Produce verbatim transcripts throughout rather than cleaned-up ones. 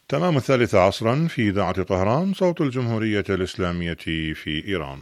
تمام الثالثة عصرا في إذاعة طهران، صوت الجمهورية الإسلامية في إيران.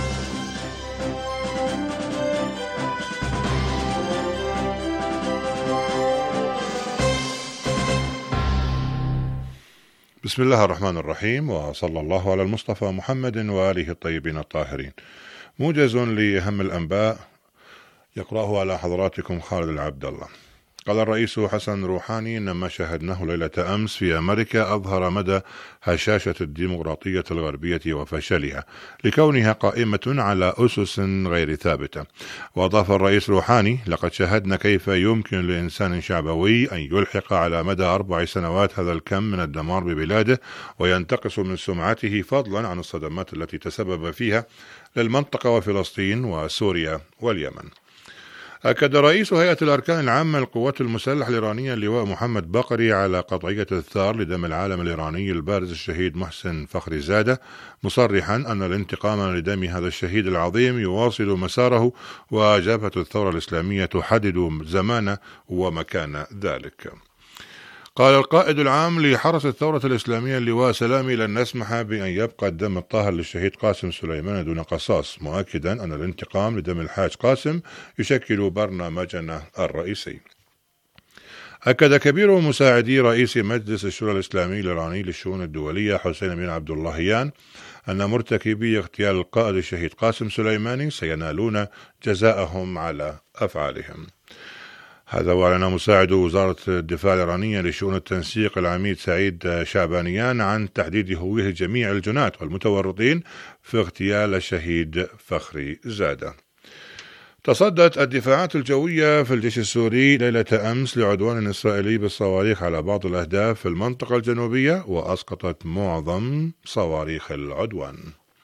بسم الله الرحمن الرحيم، وصلى الله على المصطفى محمد وآله الطيبين الطاهرين. موجز لأهم الأنباء يقرأه على حضراتكم خالد العبد الله. قال الرئيس حسن روحاني إن ما شاهدناه ليلة أمس في أمريكا أظهر مدى هشاشة الديمقراطية الغربية وفشلها لكونها قائمة على أسس غير ثابتة. وأضاف الرئيس روحاني: لقد شاهدنا كيف يمكن لإنسان شعبوي أن يلحق على مدى أربع سنوات هذا الكم من الدمار ببلاده وينتقص من سمعته، فضلا عن الصدمات التي تسبب فيها للمنطقة وفلسطين وسوريا واليمن. أكد رئيس هيئة الأركان العامة للقوات المسلحة الإيرانية اللواء محمد بقري على قطعية الثار لدم العالم الإيراني البارز الشهيد محسن فخري زادة، مصرحا أن الانتقام لدم هذا الشهيد العظيم يواصل مساره، وجبهة الثورة الإسلامية تحدد زمان ومكان ذلك. قال القائد العام لحرس الثورة الإسلامية اللواء سلامي: لن نسمح بأن يبقى الدم الطاهر للشهيد قاسم سليمان دون قصاص، مؤكدا أن الانتقام لدم الحاج قاسم يشكل برنامجنا الرئيسي. أكد كبير مساعدي رئيس مجلس الشورى الإسلامي الإيراني للشؤون الدولية حسين بن عبد اللهيان أن مرتكبي اغتيال القائد الشهيد قاسم سليماني سينالون جزاءهم على أفعالهم. هذا وأعلن مساعد وزارة الدفاع الإيرانية لشؤون التنسيق العميد سعيد شعبانيان عن تحديد هوية جميع الجناة والمتورطين في اغتيال الشهيد فخري زادة. تصدت الدفاعات الجوية في الجيش السوري ليلة أمس لعدوان إسرائيلي بالصواريخ على بعض الأهداف في المنطقة الجنوبية، وأسقطت معظم صواريخ العدوان.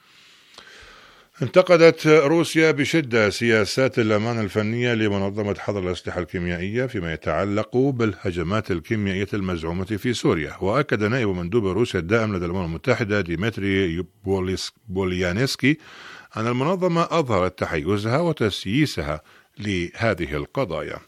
انتقدت روسيا بشدة سياسات الأمانة الفنية لمنظمة حظر الأسلحة الكيميائية فيما يتعلق بالهجمات الكيميائية المزعومة في سوريا. وأكد نائب مندوب روسيا الدائم لدى الأمم المتحدة ديمتري بوليانسكي أن المنظمة أظهرت تحيزها وتسييسها لهذه القضايا.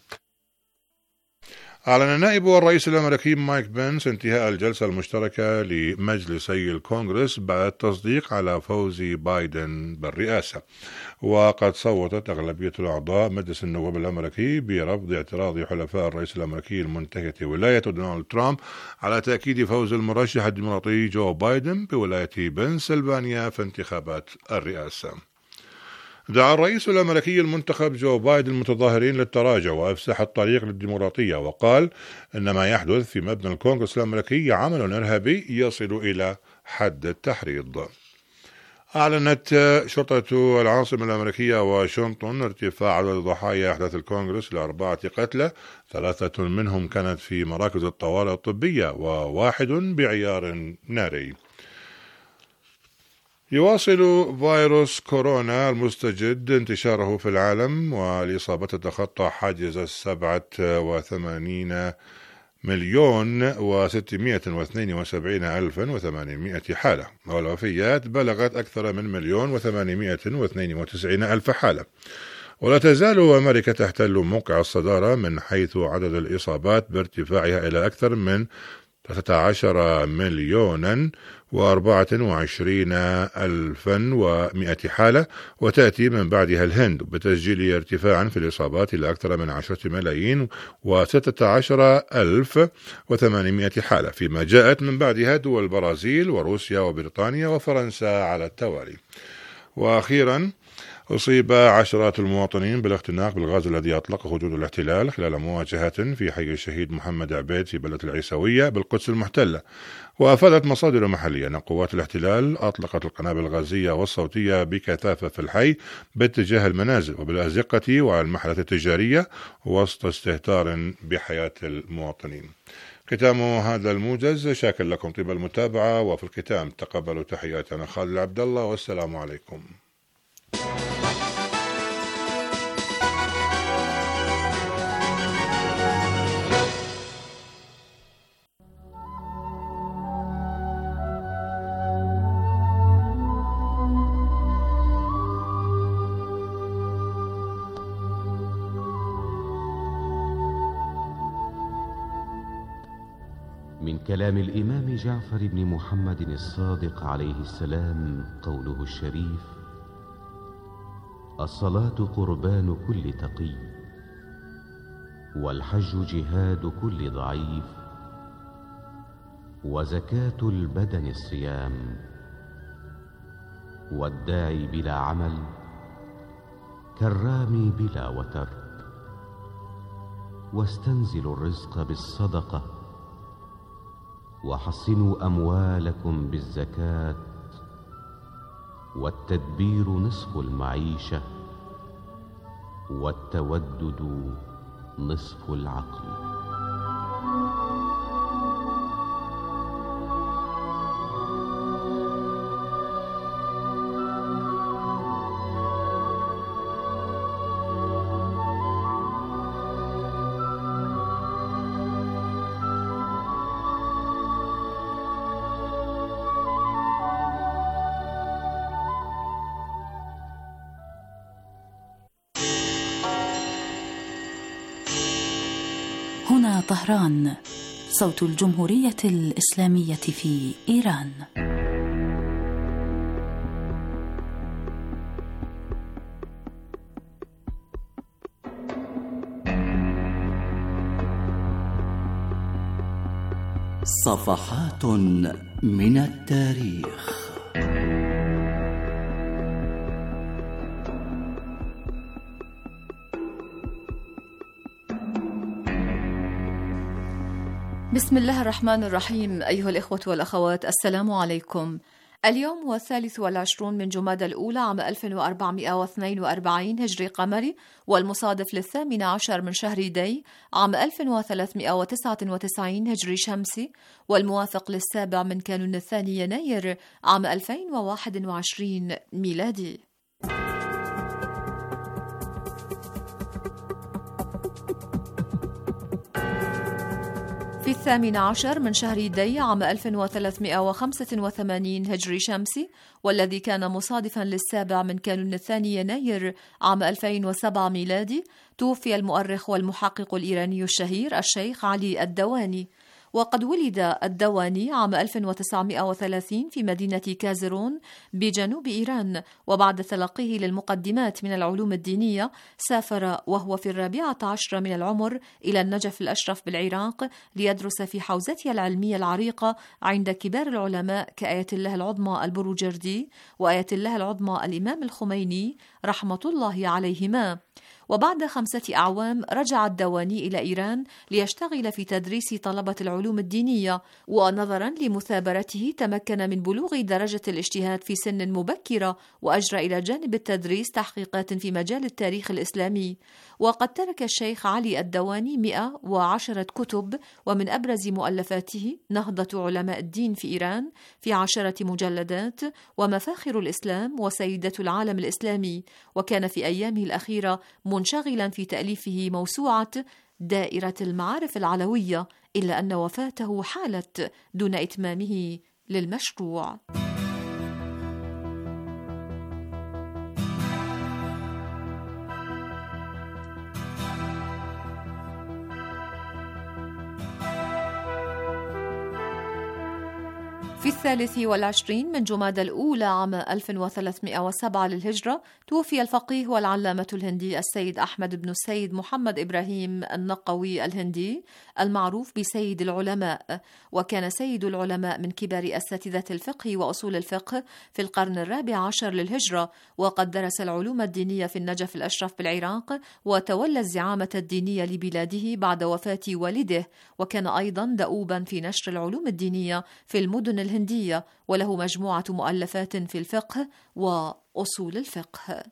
أعلن النائب والرئيس الأمريكي مايك بنس انتهاء الجلسة المشتركة لمجلسي الكونغرس بعد التصديق على فوز بايدن بالرئاسة. وقد صوتت أغلبية الأعضاء مجلس النواب الأمريكي برفض اعتراض حلفاء الرئيس الأمريكي المنتهية ولاية دونالد ترامب على تأكيد فوز المرشح الديمقراطي جو بايدن بولاية بنسلفانيا في انتخابات الرئاسة. دعا الرئيس الأمريكي المنتخب جو بايدن المتظاهرين للتراجع وأفسح الطريق للديمقراطية، وقال إن ما يحدث في مبنى الكونغرس الأمريكي عمل إرهابي يصل إلى حد التحريض. أعلنت شرطة العاصمة الأمريكية واشنطن ارتفاع عدد ضحايا أحداث الكونغرس لأربعة قتلى، ثلاثة منهم كانت في مراكز الطوارئ الطبية وواحد بعيار ناري. يواصل فيروس كورونا المستجد انتشاره في العالم، والإصابة تتخطى حاجز السبعة وثمانين مليون وستمائة واثنين وسبعين ألفا وثمانمائة حالة، والوفيات بلغت أكثر من مليون وثمانمائة واثنين وتسعين ألف حالة. ولا تزال أمريكا تحتل موقع الصدارة من حيث عدد الإصابات بارتفاعها إلى أكثر من ثلاثة عشر مليونا وأربعة وعشرين ألفا ومائة حالة، وتأتي من بعدها الهند بتسجيل ارتفاعا في الإصابات إلى أكثر من عشرة ملايين وستة عشر ألف وثمانمائة حالة، فيما جاءت من بعدها دول البرازيل وروسيا وبريطانيا وفرنسا على التوالي. وأخيرا أصيب عشرات المواطنين بالاختناق بالغاز الذي أطلقه جنود الاحتلال خلال مواجهة في حي الشهيد محمد عبيد في بلدة العيسوية بالقدس المحتلة. وأفادت مصادر محلية أن قوات الاحتلال أطلقت القنابل الغازية والصوتية بكثافة في الحي باتجاه المنازل وبالأزقة وعلى المحلات التجارية وسط استهتار بحياة المواطنين. ختام هذا الموجز، شاكر لكم طيب المتابعة، وفي الختام تقبلوا تحياتنا خالد عبد الله، والسلام عليكم. من كلام الإمام جعفر بن محمد الصادق عليه السلام قوله الشريف: الصلاة قربان كل تقي، والحج جهاد كل ضعيف، وزكاة البدن الصيام، والداعي بلا عمل كالرامي بلا وتر، واستنزلوا الرزق بالصدقة، وحصنوا أموالكم بالزكاة، والتدبير نصف المعيشة، والتودد نصف العقل. هنا طهران، صوت الجمهورية الإسلامية في إيران. صفحات من التاريخ. بسم الله الرحمن الرحيم. أيها الإخوة والأخوات، السلام عليكم. اليوم هو الثالث والعشرون من جمادى الأولى عام ألف وأربعمائة واثنين وأربعين هجري قمري، والمصادف للثامن عشر من شهر دي عام ألف وثلاثمائة وتسعة وتسعين هجري شمسي، والموافق للسابع من كانون الثاني يناير عام ألفين وواحد وعشرين ميلادي. في الثامن عشر من شهر دي عام ألف وثلاثمائة وخمسة وثمانين هجري شمسي، والذي كان مصادفا للسابع من كانون الثاني يناير عام ألفين وسبعة ميلادي، توفي المؤرخ والمحقق الإيراني الشهير الشيخ علي الدواني. وقد ولد الدواني عام ألف وتسعمائة وثلاثين في مدينة كازرون بجنوب إيران، وبعد تلقيه للمقدمات من العلوم الدينية سافر وهو في الرابعة عشر من العمر إلى النجف الأشرف بالعراق ليدرس في حوزته العلمية العريقة عند كبار العلماء كآية الله العظمى البروجردي وآية الله العظمى الإمام الخميني رحمة الله عليهما. وبعد خمسة أعوام رجع الدواني إلى إيران ليشتغل في تدريس طلبة العلوم الدينية، ونظرا لمثابرته تمكن من بلوغ درجة الاجتهاد في سن مبكرة، وأجرى إلى جانب التدريس تحقيقات في مجال التاريخ الإسلامي. وقد ترك الشيخ علي الدواني مئة وعشرة كتب، ومن أبرز مؤلفاته نهضة علماء الدين في إيران في عشرة مجلدات، ومفاخر الإسلام، وسيدة العالم الإسلامي. وكان في أيامه الأخيرة منشغلا في تأليفه موسوعة دائرة المعارف العلوية، إلا أن وفاته حالت دون إتمامه للمشروع. في الثالث والعشرين من جمادى الأولى عام ألف وثلاثمائة وسبعة للهجرة توفي الفقيه والعلامة الهندي السيد أحمد بن السيد محمد إبراهيم النقوي الهندي، المعروف بسيد العلماء. وكان سيد العلماء من كبار أساتذة الفقه وأصول الفقه في القرن الرابع عشر للهجرة، وقد درس العلوم الدينية في النجف الأشرف بالعراق، وتولى الزعامة الدينية لبلاده بعد وفاة والده. وكان أيضا دؤوبا في نشر العلوم الدينية في المدن الهندية، وله مجموعة مؤلفات في الفقه وأصول الفقه.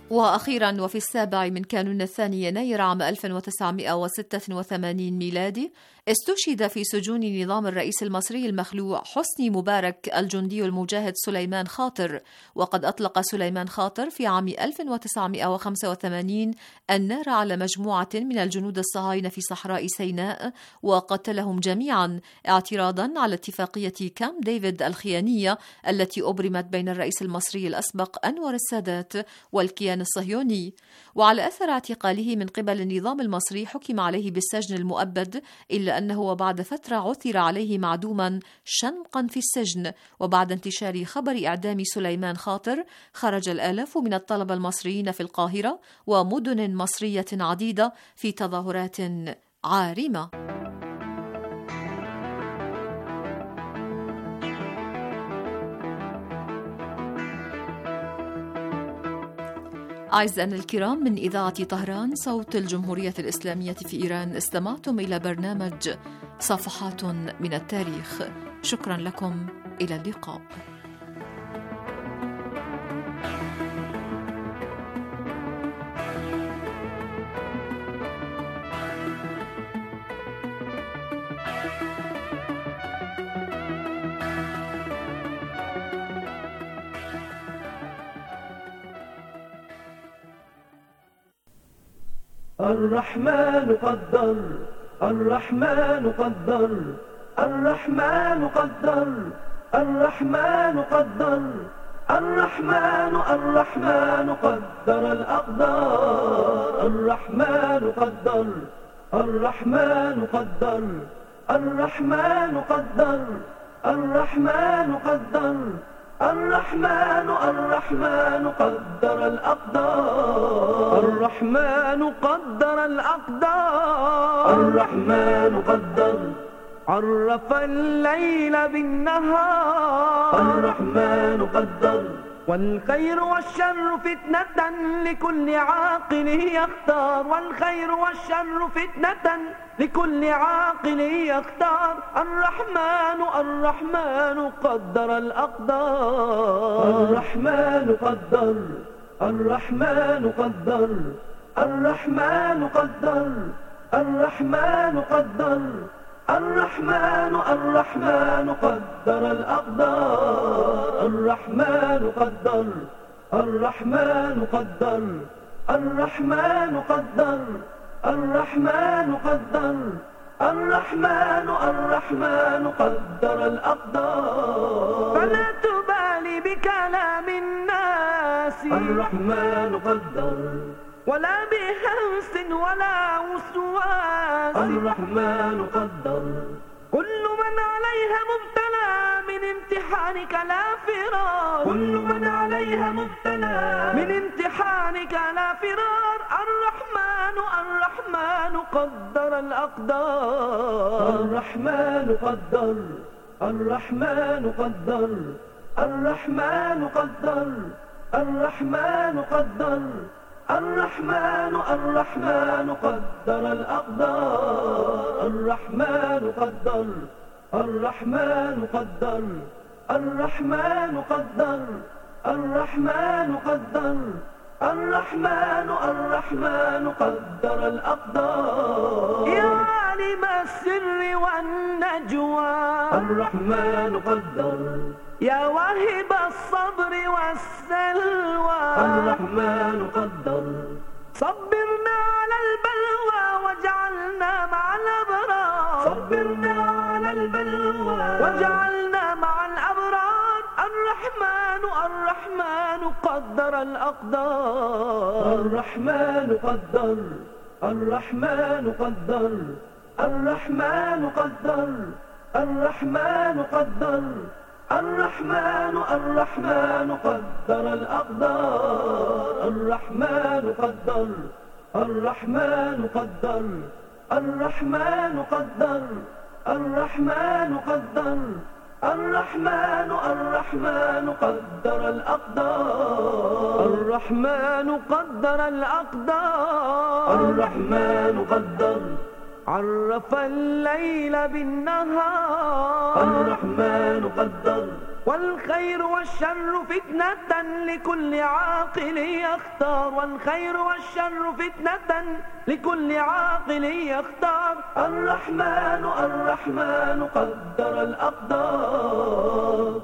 وأخيرا وفي السابع من كانون الثاني يناير عام ألف وتسعمائة وستة وثمانين ميلادي استشهد في سجون نظام الرئيس المصري المخلوع حسني مبارك الجندي المجاهد سليمان خاطر. وقد أطلق سليمان خاطر في عام ألف وتسعمائة وخمسة وثمانين النار على مجموعة من الجنود الصهاينة في صحراء سيناء وقتلهم جميعا اعتراضا على اتفاقية كامب ديفيد الخيانية التي أبرمت بين الرئيس المصري الأسبق أنور السادات والكيان الصهيوني. وعلى أثر اعتقاله من قبل النظام المصري حكم عليه بالسجن المؤبد، إلا أنه وبعد فترة عثر عليه معدوما شنقا في السجن. وبعد انتشار خبر إعدام سليمان خاطر خرج الآلاف من الطلبة المصريين في القاهرة ومدن مصرية عديدة في تظاهرات عارمة. أعزائنا الكرام، من إذاعة طهران صوت الجمهورية الإسلامية في إيران، استمعتم إلى برنامج صفحات من التاريخ. شكرا لكم، إلى اللقاء. الرحمن قدر الرحمن قدر الرحمن قدر الرحمن قدر الرحمن الرحمن قدر الأقدار. الرحمن قدر الرحمن قدر الرحمن قدر الرحمن قدر الرحمن الرحمن قدر الأقدار. الرحمن قدر الأقدار. الرحمن قدر عرف الليل بالنهار. الرحمن قدر والخير والشر فتنة لكل عاقل يختار. والخير والشر فتنة لكل عاقل يختار. الرحمن الرحمن قدر الأقدار. الرحمن قدر الرحمن قدر الرحمن قدر الرحمن قدر الرحمن الرحمن قدر الأقدار. الرحمن قدر الرحمن قدر الرحمن قدر الرحمن قدر الرحمن الرحمن قدر الأقدار. فلا تبالي بكلام الناس. الرحمن قدر ولا بهمس ولا وسواس. الرحمن قدر كل من عليها مبتلى من امتحانك لا فرار. كل من عليها مبتلى من امتحانك لا فرار. الرحمن الرحمن قدر الأقدار. الرحمن قدر الرحمن قدر الرحمن قدر الرحمن قدر الرحمن الرحمن قدر الأقدار. الرحمن قدر الرحمن قدر الرحمن قدر الرحمن قدر الرحمن الرحمن قدر الأقدار. يا عالم السر والنجوى. الرحمن قدر يا واهب الصبر والسلوى. الرحمن قدر صبرنا على البلوى وجعلنا مع الأبرار. صبرنا على البلوى وجعلنا مع الأبرار. الرحمن الرحمن قدر الأقدار. الرحمن قدر الرحمن قدر الرحمن قدر الرحمن قدر الرحمن الرحمن قدر الأقدار. الرحمن قدر الرحمن قدر الرحمن قدر الرحمن قدر الرحمن الرحمن قدر الأقدار. الرحمن قدر الأقدار. الرحمن قدر عرف الليل بالنهار. الرحمن قدر والخير والشر فتنة لكل عاقل يختار، والخير والشر فتنة لكل عاقل يختار. الرحمن الرحمن قدر الأقدار.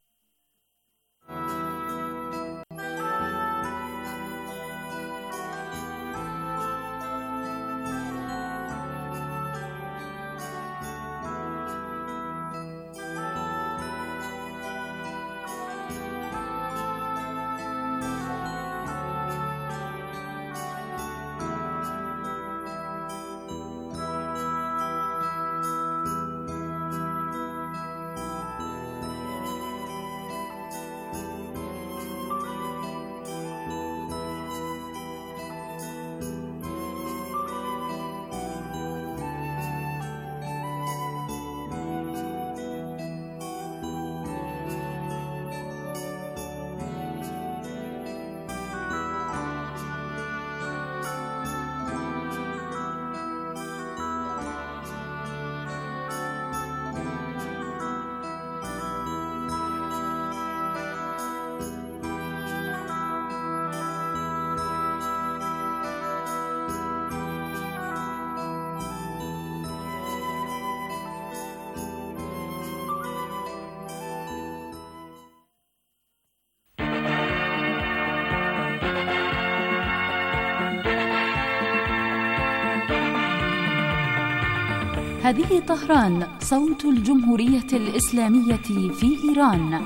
هذه طهران، صوت الجمهورية الإسلامية في إيران.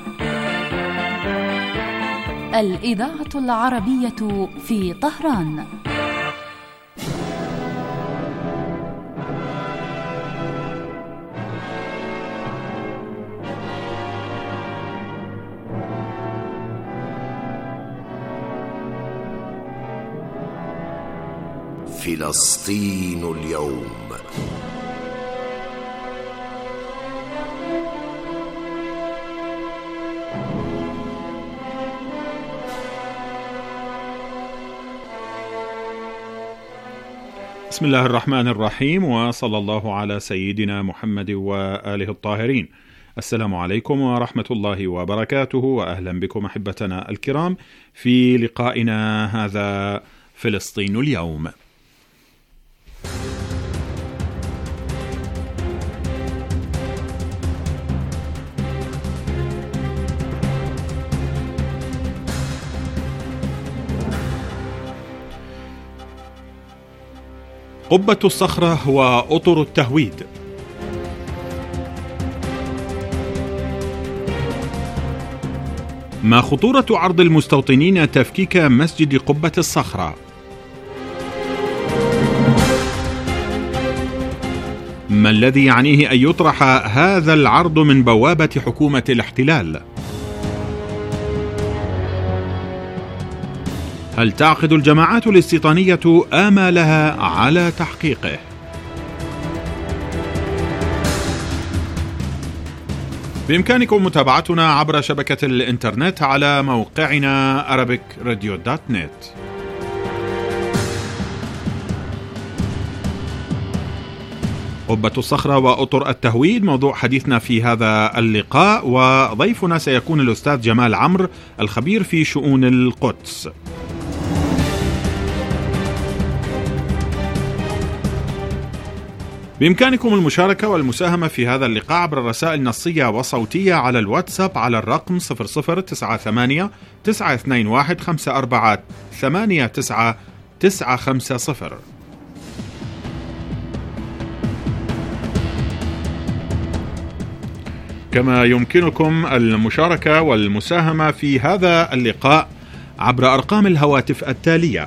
الإذاعة العربية في طهران. فلسطين اليوم. بسم الله الرحمن الرحيم، وصلى الله على سيدنا محمد وآله الطاهرين. السلام عليكم ورحمة الله وبركاته، وأهلا بكم أحبتنا الكرام في لقائنا هذا فلسطين اليوم. قبة الصخرة وأطر التهويد. ما خطورة عرض المستوطنين تفكيك مسجد قبة الصخرة؟ ما الذي يعنيه أن يطرح هذا العرض من بوابة حكومة الاحتلال؟ هل تعقد الجماعات الاستيطانية آمالها على تحقيقه؟ بإمكانكم متابعتنا عبر شبكة الإنترنت على موقعنا arabic radio dot net. قبة الصخرة وأطر التهويد موضوع حديثنا في هذا اللقاء، وضيفنا سيكون الأستاذ جمال عمرو الخبير في شؤون القدس. بإمكانكم المشاركة والمساهمة في هذا اللقاء عبر الرسائل النصية وصوتية على الواتساب على الرقم صفر صفر تسعة ثمانية تسعة اثنين واحد خمسة أربعة ثمانية تسعة تسعة خمسة صفر. كما يمكنكم المشاركة والمساهمة في هذا اللقاء عبر أرقام الهواتف التالية: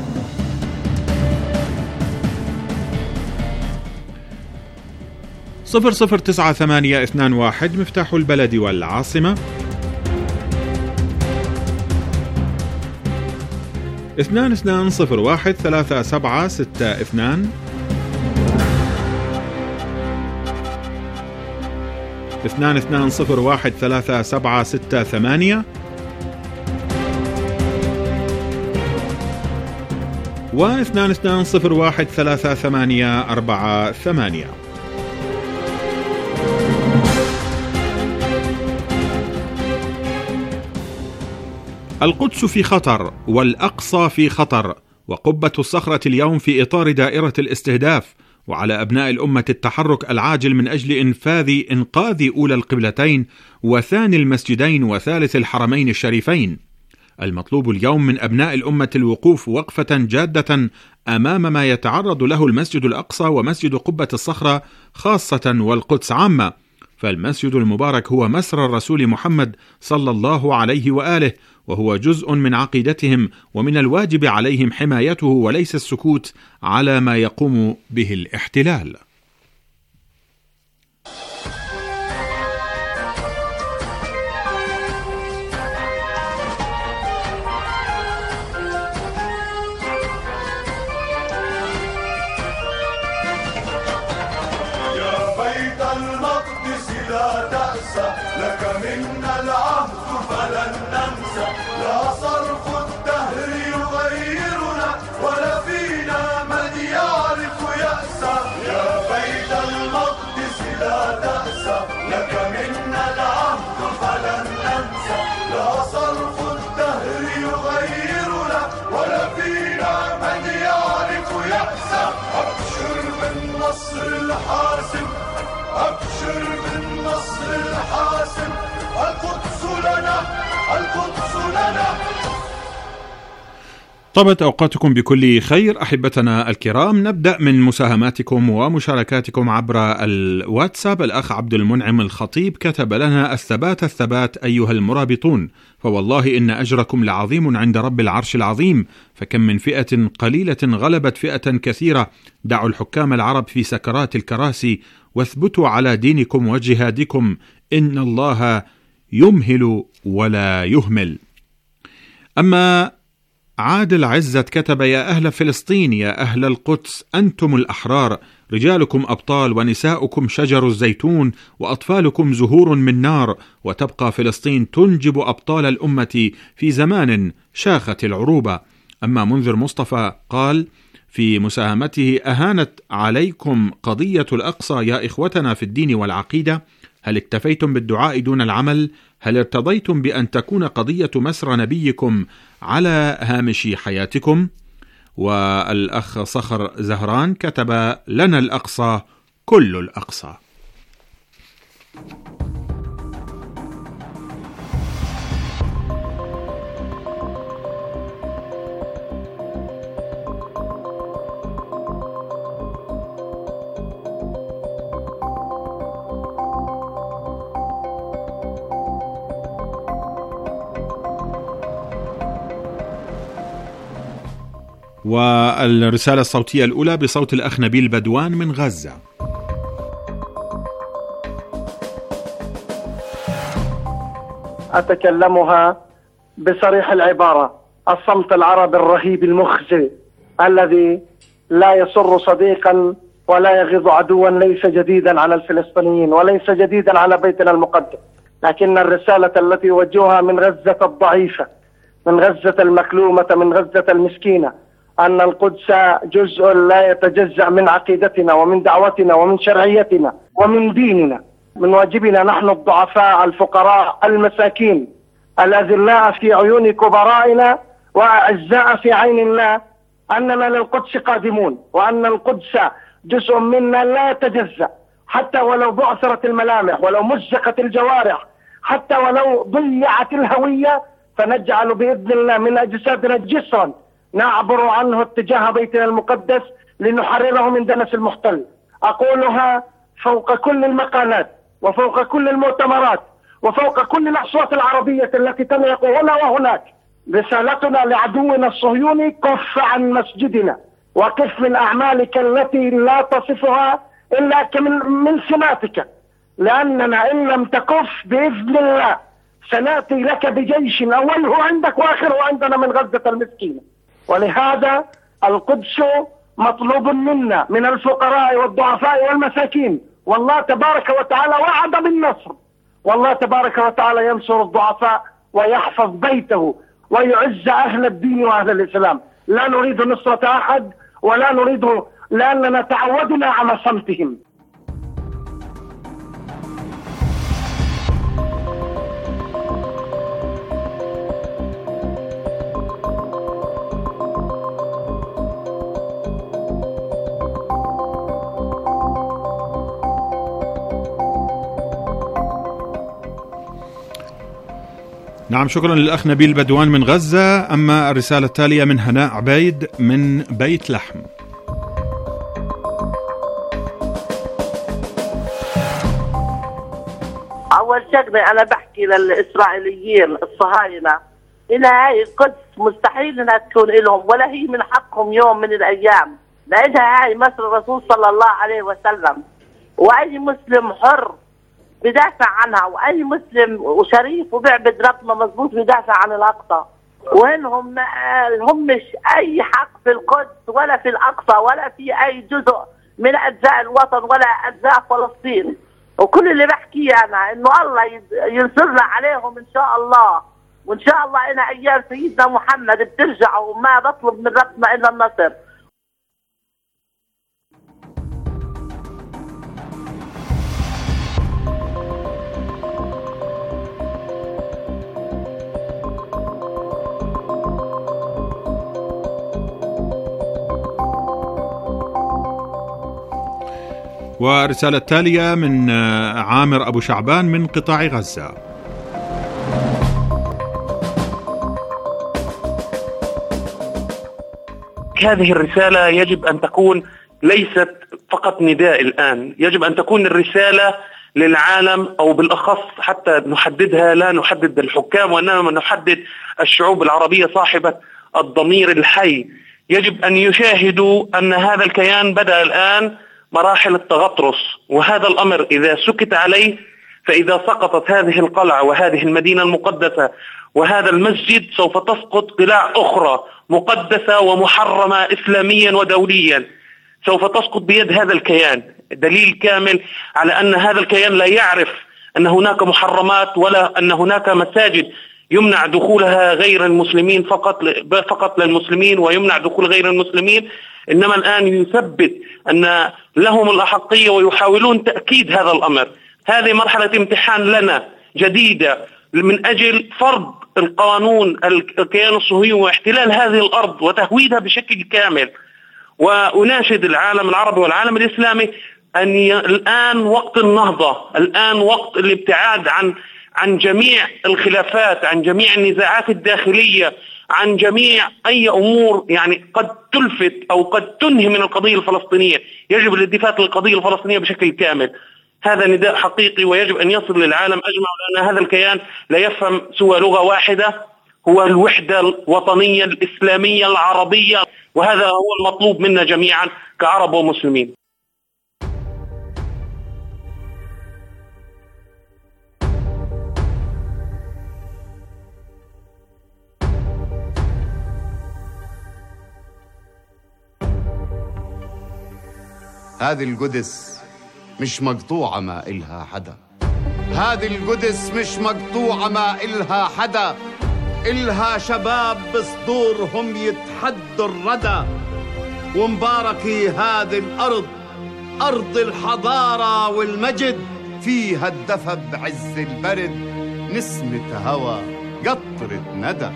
صفر صفر تسعة ثمانية اثنان واحد مفتاح البلد والعاصمة، اثنان اثنان صفر واحد ثلاثة سبعة ستة اثنان، اثنان اثنان صفر واحد ثلاثة سبعة ستة ثمانية، واثنان اثنان صفر واحد ثلاثة ثمانية أربعة ثمانية. القدس في خطر والأقصى في خطر، وقبة الصخرة اليوم في إطار دائرة الاستهداف، وعلى أبناء الأمة التحرك العاجل من أجل إنفاذ إنقاذ أولى القبلتين وثاني المسجدين وثالث الحرمين الشريفين. المطلوب اليوم من أبناء الأمة الوقوف وقفة جادة أمام ما يتعرض له المسجد الأقصى ومسجد قبة الصخرة خاصة والقدس عامة، فالمسجد المبارك هو مسرى الرسول محمد صلى الله عليه وآله، وهو جزء من عقيدتهم، ومن الواجب عليهم حمايته وليس السكوت على ما يقوم به الاحتلال. الحاسم أبشر بالنصر الحاسم، القدس لنا القدس لنا. طابت أوقاتكم بكل خير أحبتنا الكرام. نبدأ من مساهماتكم ومشاركاتكم عبر الواتساب. الأخ عبد المنعم الخطيب كتب لنا: الثبات الثبات أيها المرابطون، فوالله إن أجركم لعظيم عند رب العرش العظيم، فكم من فئة قليلة غلبت فئة كثيرة. دعوا الحكام العرب في سكرات الكراسي واثبتوا على دينكم وجهادكم، إن الله يمهل ولا يهمل. أما عادل عزت كتب: يا أهل فلسطين، يا أهل القدس، أنتم الأحرار، رجالكم أبطال ونساؤكم شجر الزيتون وأطفالكم زهور من نار، وتبقى فلسطين تنجب أبطال الأمة في زمان شاخت العروبة. أما منذر مصطفى قال في مساهمته: أهانت عليكم قضية الأقصى يا إخوتنا في الدين والعقيدة؟ هل اكتفيتم بالدعاء دون العمل؟ هل ارتضيتم بأن تكون قضية مسرى نبيكم على هامش حياتكم؟ والأخ صخر زهران كتب: لنا الأقصى كل الأقصى. والرسالة الصوتية الأولى بصوت الأخ نبيل بدوان من غزة. أتكلمها بصريح العبارة: الصمت العربي الرهيب المخزي الذي لا يسر صديقا ولا يغيظ عدوا ليس جديدا على الفلسطينيين وليس جديدا على بيتنا المقدس، لكن الرسالة التي يوجهها من غزة الضعيفة، من غزة المكلومة، من غزة المسكينة، أن القدس جزء لا يتجزأ من عقيدتنا ومن دعوتنا ومن شرعيتنا ومن ديننا. من واجبنا نحن الضعفاء الفقراء المساكين الأذلاء في عيون كبرائنا وأعزاء في عين الله أننا للقدس قادمون، وأن القدس جزء منا لا يتجزأ، حتى ولو بعثرت الملامح، ولو مزقت الجوارح، حتى ولو ضيعت الهوية، فنجعل بإذن الله من أجسادنا جسرا نعبر عنه اتجاه بيتنا المقدس لنحرره من دنس المحتل. أقولها فوق كل المقالات وفوق كل المؤتمرات وفوق كل الأصوات العربية التي تنطق هنا وهناك. رسالتنا لعدونا الصهيوني: كف عن مسجدنا، وكف من أعمالك التي لا تصفها إلا من سماتك، لأننا إن لم تكف بإذن الله سنأتي لك بجيش أوله عندك وآخره عندنا من غزة المسكينة. ولهذا القدس مطلوب منا من الفقراء والضعفاء والمساكين، والله تبارك وتعالى وعد بالنصر، والله تبارك وتعالى ينصر الضعفاء ويحفظ بيته ويعز أهل الدين وأهل الإسلام. لا نريد نصرة أحد ولا نريد، لأننا تعودنا على صمتهم. نعم، شكرا للأخ نبيل بدوان من غزة. أما الرسالة التالية من هناء عبيد من بيت لحم. أول شغلة أنا بحكي للإسرائيليين الصهاينة إن هاي القدس مستحيل إنها تكون لهم، ولا هي من حقهم يوم من الأيام، لأنها هاي مصر الرسول صلى الله عليه وسلم، وأي مسلم حر بدافع عنها، وأي مسلم وشريف وبيعبد ربنا مظبوط بدافع عن الأقصى. وإنهم هم مش أي حق في القدس ولا في الأقصى ولا في أي جزء من أجزاء الوطن ولا أجزاء فلسطين. وكل اللي بحكيه أنا إنه الله ينصرنا عليهم إن شاء الله، وإن شاء الله إن أيام سيدنا محمد بترجع، وما بطلب من ربنا إلا النصر. ورسالة التالية من عامر أبو شعبان من قطاع غزة. هذه الرسالة يجب أن تكون ليست فقط نداء الآن، يجب أن تكون الرسالة للعالم، أو بالأخص حتى نحددها لا نحدد الحكام وإنما نحدد الشعوب العربية صاحبة الضمير الحي. يجب أن يشاهدوا أن هذا الكيان بدأ الآن مراحل التغطرس، وهذا الأمر إذا سكت عليه، فإذا سقطت هذه القلعة وهذه المدينة المقدسة وهذا المسجد سوف تسقط قلاع أخرى مقدسة ومحرمة إسلاميا ودوليا، سوف تسقط بيد هذا الكيان. دليل كامل على أن هذا الكيان لا يعرف أن هناك محرمات ولا أن هناك مساجد يمنع دخولها غير المسلمين فقط فقط للمسلمين ويمنع دخول غير المسلمين، إنما الآن يثبت أن لهم الأحقية ويحاولون تأكيد هذا الأمر. هذه مرحلة امتحان لنا جديدة من أجل فرض القانون الكيان الصهيوني واحتلال هذه الأرض وتهويدها بشكل كامل. وأناشد العالم العربي والعالم الإسلامي أن ي... الآن وقت النهضة، الآن وقت الابتعاد عن عن جميع الخلافات، عن جميع النزاعات الداخلية، عن جميع أي أمور يعني قد تلفت أو قد تنهي من القضية الفلسطينية. يجب الالتفات للقضية الفلسطينية بشكل كامل. هذا نداء حقيقي ويجب أن يصل للعالم أجمع، لأن هذا الكيان لا يفهم سوى لغة واحدة، هو الوحدة الوطنية الإسلامية العربية، وهذا هو المطلوب منا جميعا كعرب ومسلمين. هذه القدس مش مقطوعة ما إلها حدا، هذه القدس مش مقطوعة ما إلها حدا، إلها شباب بصدورهم يتحدوا الردى. ومباركي هذه الأرض، أرض الحضارة والمجد، فيها الدفى بعز البرد، نسمة هوى قطرة ندى.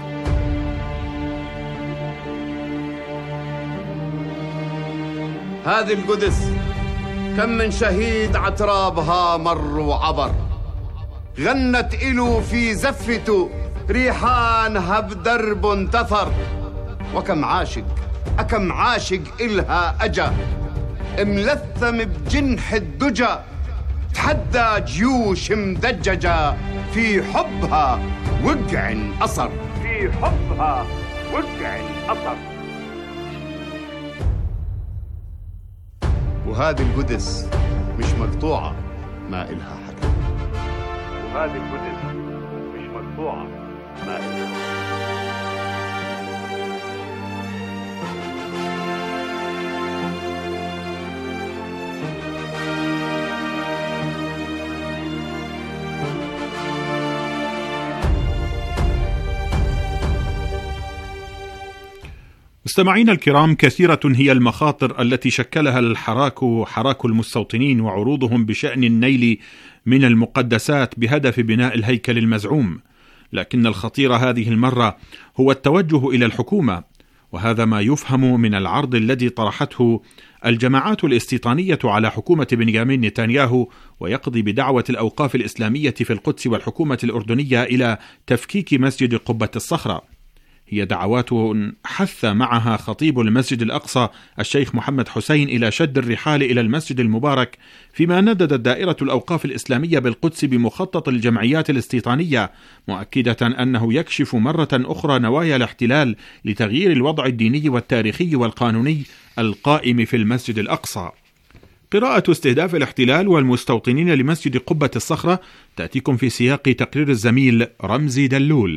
هذه القدس كم من شهيد عترابها مر وعبر، غنت إلو في زفته ريحانها بدرب انتثر. وكم عاشق أكم عاشق إلها أجا، ملثم بجنح الدجى، تحدى جيوش مدججة، في حبها وقع أثر، في حبها وقع أثر. وهذه القدس مش مقطوعة ما إلها حدا، وهذه القدس مش مقطوعة ما إلها حدا. مستمعينا الكرام، كثيرة هي المخاطر التي شكلها الحراك حراك المستوطنين وعروضهم بشأن النيل من المقدسات بهدف بناء الهيكل المزعوم، لكن الخطير هذه المرة هو التوجه إلى الحكومة وهذا ما يفهم من العرض الذي طرحته الجماعات الاستيطانية على حكومة بنيامين نتنياهو، ويقضي بدعوة الأوقاف الإسلامية في القدس والحكومة الأردنية إلى تفكيك مسجد قبة الصخرة. هي دعوات حث معها خطيب المسجد الأقصى الشيخ محمد حسين إلى شد الرحال إلى المسجد المبارك، فيما نددت دائرة الأوقاف الإسلامية بالقدس بمخطط الجمعيات الاستيطانية، مؤكدة أنه يكشف مرة أخرى نوايا الاحتلال لتغيير الوضع الديني والتاريخي والقانوني القائم في المسجد الأقصى. قراءة استهداف الاحتلال والمستوطنين لمسجد قبة الصخرة تأتيكم في سياق تقرير الزميل رمزي دلول.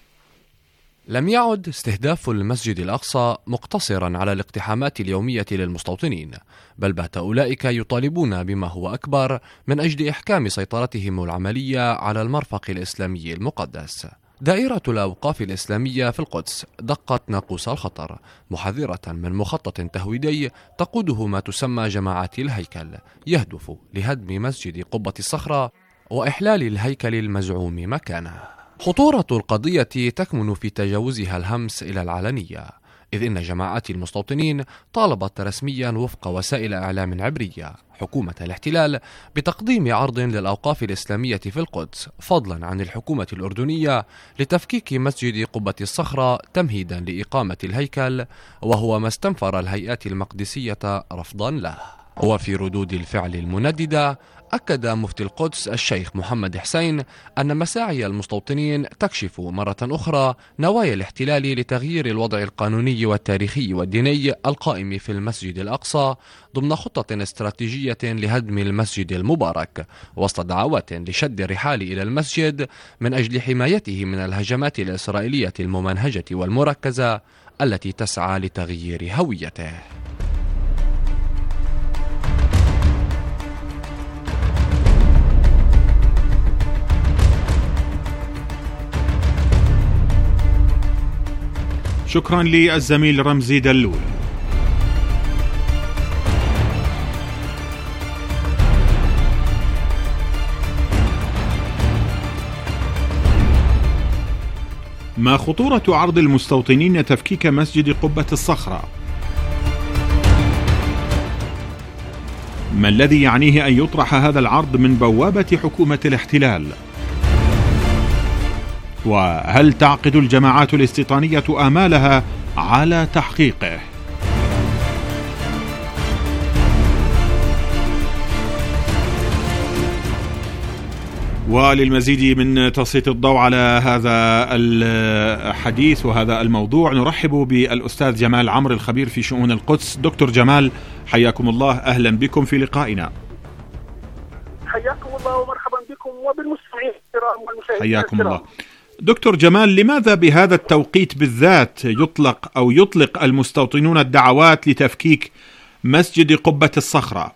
لم يعد استهداف المسجد الأقصى مقتصرا على الاقتحامات اليومية للمستوطنين، بل بات أولئك يطالبون بما هو أكبر من أجل إحكام سيطرتهم العملية على المرفق الإسلامي المقدس. دائرة الأوقاف الإسلامية في القدس دقت ناقوس الخطر، محذرة من مخطط تهويدي تقوده ما تسمى جماعات الهيكل، يهدف لهدم مسجد قبة الصخرة وإحلال الهيكل المزعوم مكانه. خطورة القضية تكمن في تجاوزها الهمس إلى العلنية، إذ إن جماعات المستوطنين طالبت رسميا وفق وسائل إعلام عبرية حكومة الاحتلال بتقديم عرض للأوقاف الإسلامية في القدس، فضلا عن الحكومة الأردنية لتفكيك مسجد قبة الصخرة تمهيدا لإقامة الهيكل، وهو ما استنفر الهيئات المقدسية رفضا له. وفي ردود الفعل المنددة أكد مفتي القدس الشيخ محمد حسين أن مساعي المستوطنين تكشف مرة أخرى نوايا الاحتلال لتغيير الوضع القانوني والتاريخي والديني القائم في المسجد الأقصى ضمن خطة استراتيجية لهدم المسجد المبارك، وسط دعوات لشد الرحال إلى المسجد من أجل حمايته من الهجمات الإسرائيلية الممنهجة والمركزة التي تسعى لتغيير هويته. شكرا للزميل رمزي دلول. ما خطورة عرض المستوطنين تفكيك مسجد قبة الصخرة؟ ما الذي يعنيه أن يطرح هذا العرض من بوابة حكومة الاحتلال؟ وهل تعقد الجماعات الاستيطانية آمالها على تحقيقه؟ وللمزيد من تسليط الضوء على هذا الحديث وهذا الموضوع نرحب بالأستاذ جمال عمرو الخبير في شؤون القدس. دكتور جمال، حياكم الله، أهلا بكم في لقائنا. حياكم الله ومرحبا بكم وبالمستمعين الكرام والمشاهدين حياكم الله. دكتور جمال، لماذا بهذا التوقيت بالذات يطلق أو يطلق المستوطنون الدعوات لتفكيك مسجد قبة الصخرة؟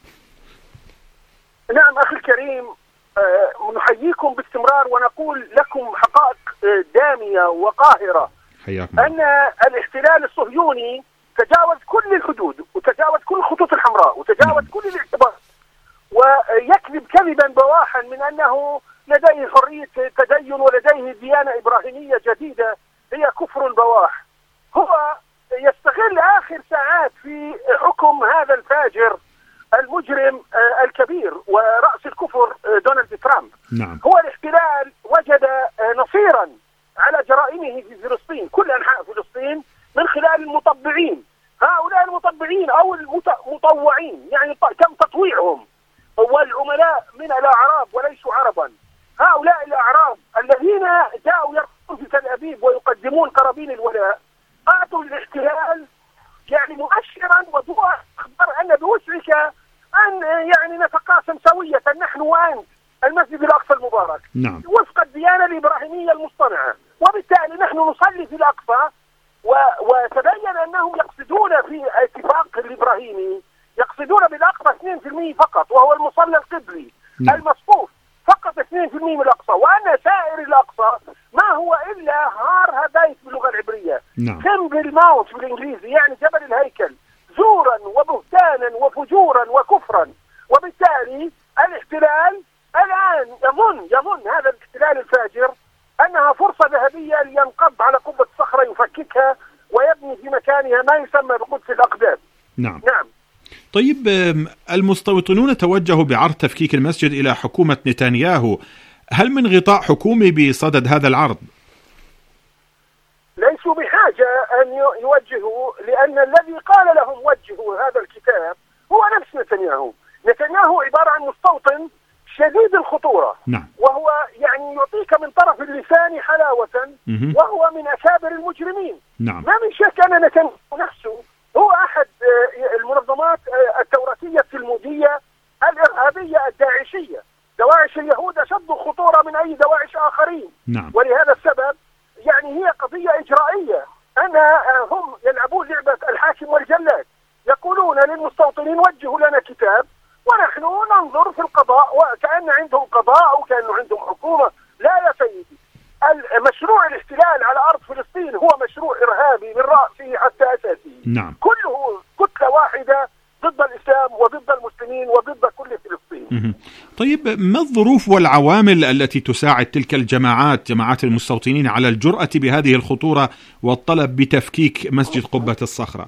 نعم أخي الكريم، أه نحييكم باستمرار ونقول لكم حقائق دامية وقاهرة. حياكم. أن الاحتلال الصهيوني تجاوز كل الحدود وتجاوز كل الخطوط الحمراء وتجاوز كل الاعتبارات، ويكذب كذبا بواحا من أنه لديه حرية تدين ولديه ديانة إبراهيمية جديدة هي كفر بواح. هو يستغل آخر ساعات في حكم هذا الفاجر المجرم الكبير ورأس الكفر دونالد ترامب. نعم. هو الاحتلال وجد نصيرا على جرائمه في فلسطين، كل أنحاء فلسطين، من خلال المطبعين. هؤلاء المطبعين أو المطوعين، يعني تم تطويعهم، والعملاء من الأعراب وليسوا عربا. هؤلاء الأعراب الذين جاءوا يرقصون في تل أبيب ويقدمون قرابين الولاء أعطوا الاحتلال يعني مؤشرا وضوء أخبر أن بوسعك أن يعني نتقاسم سوية نحن وأنت المسجد الأقصى المبارك. نعم. وفق الديانة الإبراهيمية المصطنعة، وبالتالي نحن نصلي في الأقصى. و... وتبين أنهم يقصدون في اتفاق الإبراهيمي يقصدون بالأقصى اثنين بالمئة فقط، وهو المصلى القبلي. نعم. المصفوف فقط اثنين بالمئة من الأقصى، وأن سائر الأقصى ما هو إلا هار هدايت باللغة العبرية. نعم. تمبل ماونت بالإنجليزي، يعني جبل الهيكل، زورا وبهتانا وفجورا وكفرا. وبالتالي الاحتلال الآن يظن يظن هذا الاحتلال الفاجر أنها فرصة ذهبية لينقض على قبة الصخرة، يفككها ويبني في سكانها ما يسمى بقدس الأقداس. نعم. نعم. طيب المستوطنون توجهوا بعرض تفكيك المسجد إلى حكومة نتنياهو، هل من غطاء حكومي بصدد هذا العرض؟ ليسوا بحاجة أن يوجهوا، لأن الذي قال لهم وجهوا هذا الكتاب هو نفس نتنياهو. نتنياهو عبارة عن مستوطن شديد الخطورة. نعم. وهو يعني يعطيك من طرف اللسان حلاوة، وهو من أكابر المجرمين. نعم. ما من شك أن نتنياهو نفسه هو أحد المنظمات التوراتية التلمودية الإرهابية الداعشية. دواعش اليهود أشد خطورة من أي دواعش آخرين. نعم. ولهذا السبب يعني هي قضية إجرائية، أن هم يلعبون لعبة الحاكم والجلاد، يقولون للمستوطنين وجهوا لنا كتاب ونحن ننظر في القضاء، وكأن عندهم قضاء أو كأنه عندهم حكومة. لا يا سيدي، المشروع الاحتلال على أرض فلسطين هو مشروع إرهابي من رأسه حتى أساسه. نعم. كله كتلة واحدة ضد الإسلام وضد المسلمين وضد كل فلسطين. طيب ما الظروف والعوامل التي تساعد تلك الجماعات جماعات المستوطنين على الجرأة بهذه الخطورة والطلب بتفكيك مسجد قبة الصخرة؟